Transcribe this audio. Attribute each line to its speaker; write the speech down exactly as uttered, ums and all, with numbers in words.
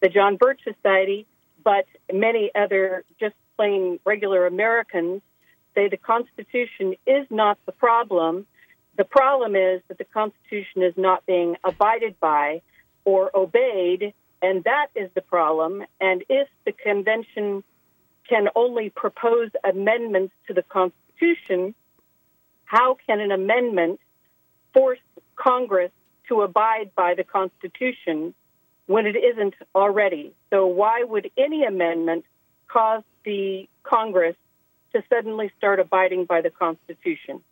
Speaker 1: the John Birch Society, but many other just plain regular Americans say the Constitution is not the problem. The problem is that the Constitution is not being abided by or obeyed, and that is the problem. And if the convention can only propose amendments to the Constitution, how can an amendment force Congress to abide by the Constitution when it isn't already? So why would any amendment cause the Congress to suddenly start abiding by the Constitution?